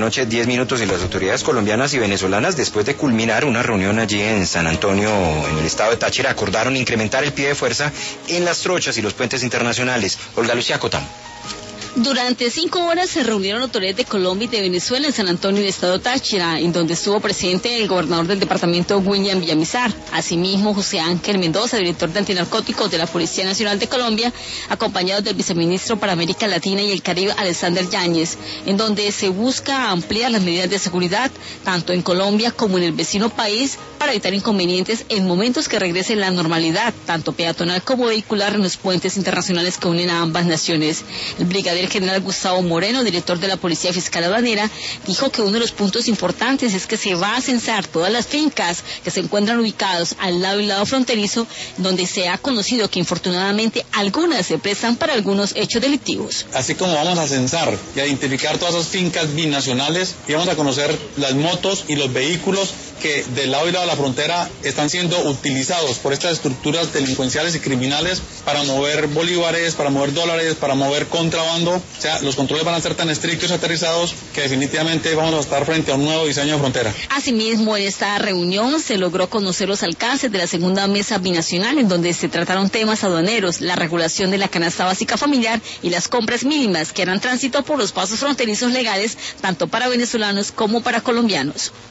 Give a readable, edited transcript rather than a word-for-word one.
noche, 10 minutos, y las autoridades colombianas y venezolanas, después de culminar una reunión allí en San Antonio, en el estado de Táchira, acordaron incrementar el pie de fuerza en las trochas y los puentes internacionales. Olga Lucía Cotam. Durante 5 horas se reunieron autoridades de Colombia y de Venezuela en San Antonio y el estado Táchira, en donde estuvo presente el gobernador del departamento, William Villamizar. Asimismo, José Ángel Mendoza, director de antinarcóticos de la Policía Nacional de Colombia, acompañado del viceministro para América Latina y el Caribe, Alexander Yáñez, en donde se busca ampliar las medidas de seguridad, tanto en Colombia como en el vecino país, para evitar inconvenientes en momentos que regrese la normalidad, tanto peatonal como vehicular, en los puentes internacionales que unen a ambas naciones. El brigadier general Gustavo Moreno, director de la Policía Fiscal Aduanera, dijo que uno de los puntos importantes es que se va a censar todas las fincas que se encuentran ubicados al lado y lado fronterizo, donde se ha conocido que infortunadamente algunas se prestan para algunos hechos delictivos. Así como vamos a censar y a identificar todas esas fincas binacionales, y vamos a conocer las motos y los vehículos que del lado y lado de la frontera están siendo utilizados por estas estructuras delincuenciales y criminales para mover bolívares, para mover dólares, para mover contrabando. O sea, los controles van a ser tan estrictos y aterrizados que definitivamente vamos a estar frente a un nuevo diseño de frontera. Asimismo, en esta reunión se logró conocer los alcances de la segunda mesa binacional, en donde se trataron temas aduaneros, la regulación de la canasta básica familiar y las compras mínimas que harán tránsito por los pasos fronterizos legales, tanto para venezolanos como para colombianos.